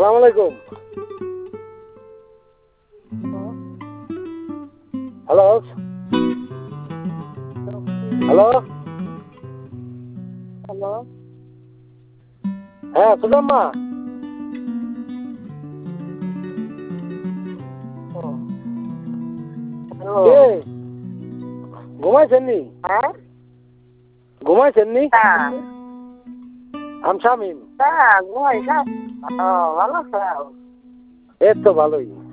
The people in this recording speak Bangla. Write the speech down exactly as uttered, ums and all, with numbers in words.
সালাম আলাইকুম। হ্যালো হ্যালো হ্যালো হ্যাঁ সুজাম্মা, হ্যালো কে ঘুমাইছেন নি? হ্যাঁ ঘুমাইছেন নি? হ্যাঁ আমি শামিম। হ্যাঁ ঘুমাই স্যার ও ভালো স্যার এই তো ভালোই।